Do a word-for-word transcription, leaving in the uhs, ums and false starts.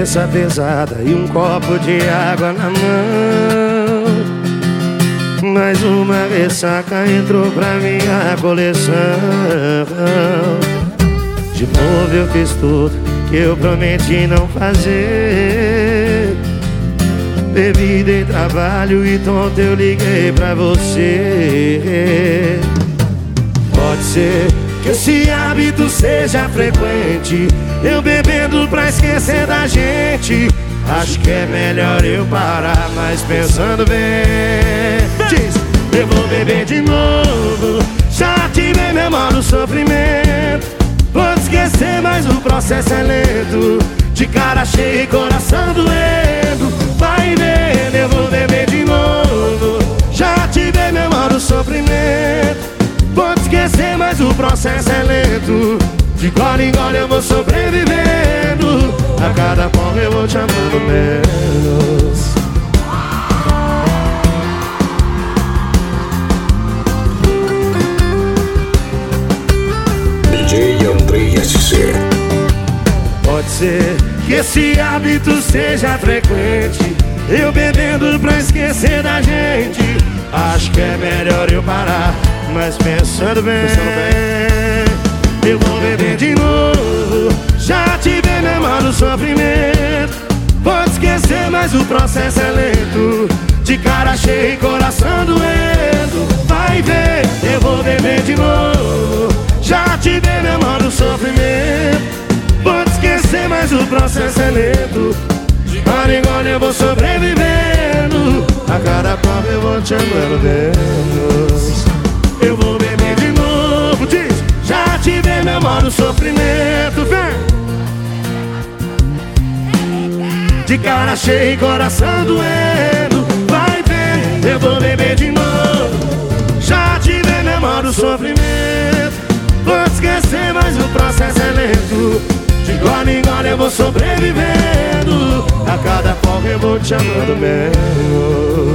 cabeça pesada e um copo de água na mão. Mais uma ressaca entrou pra minha coleção. De novo eu fiz tudo que eu prometi não fazer. Bebida e trabalho e tonto eu liguei pra você. Pode ser que esse hábito seja frequente, eu bebendo pra esquecer da gente. Acho que é melhor eu parar, mas pensando bem, diz, eu vou beber de novo. Já tive memória do sofrimento. Vou esquecer, mas o processo é lento. De cara cheia e coração doendo. Vai vendo, eu vou beber de novo. Já tive memória do sofrimento. Vou esquecer, mas o processo é lento. De gole em gole eu vou sobrevivendo. A cada porra eu vou te amando menos. D J Andrei S C. Pode ser que esse hábito seja frequente, eu bebendo pra esquecer da gente. Acho que é melhor eu parar, mas pensando bem, eu vou beber de novo. Já tive memória do sofrimento. Vou esquecer, mas o processo é lento. De cara cheia e coração doendo. Vai ver, eu vou beber de novo. Já tive memória do sofrimento. Vou esquecer, mas o processo é lento. De gole em gole eu vou sobrevivendo. A cada prova eu vou te amando menos. Eu vou beber de novo, diz. Já tive memória do sofrimento, vem. De cara cheia e coração doendo. Vai ver, eu vou beber de novo. Já tive memória do sofrimento. Vou esquecer, mas o processo é lento. De gole em gole eu vou sobrevivendo. A cada porra eu vou te amando menos.